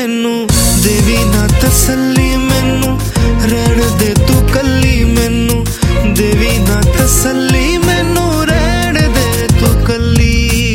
मैनू देवी ना तसल्ली, मैनू रहण दे तू कल्ली, मैनू देवी ना तसल्ली, मैनू रहण दे तू कल्ली।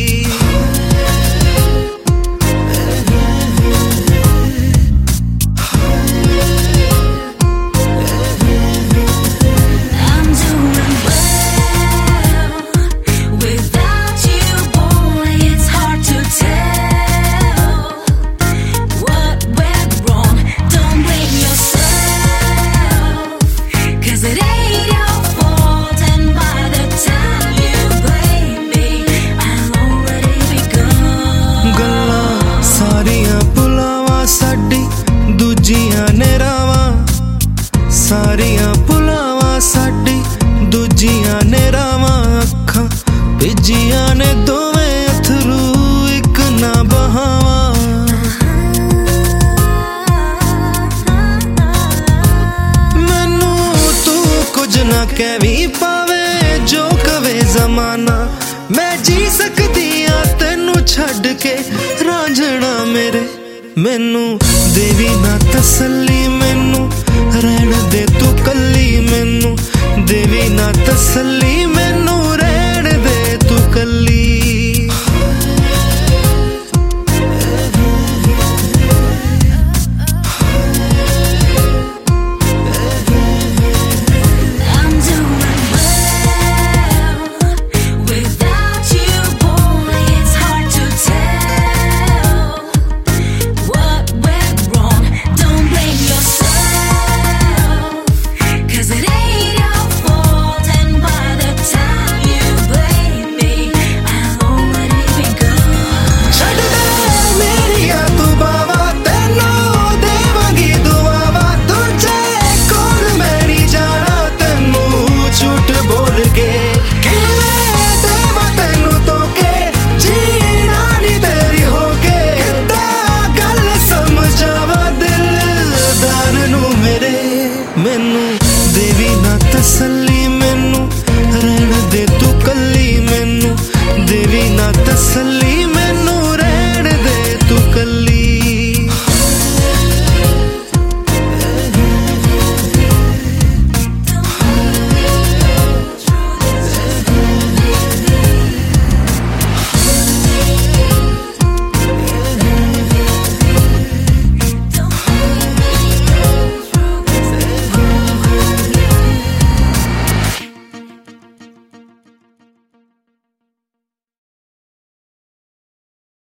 सारियां भुलावां साडी दूजियां ने रावां, अखां भिजियां ने दोवें अथरू इक ना बहावां। मैनू तू कुछ ना कहवी पावे जो कवे जमाना, मैं जी सकदी आं तैनू छड्ड के रांझणा मेरे। मैनू देवी ना तसल्ली, मैनू रहण दे तू कल्ली, मैनू देवी ना तसल्ली, मैनू रहण दे तू कल्ली।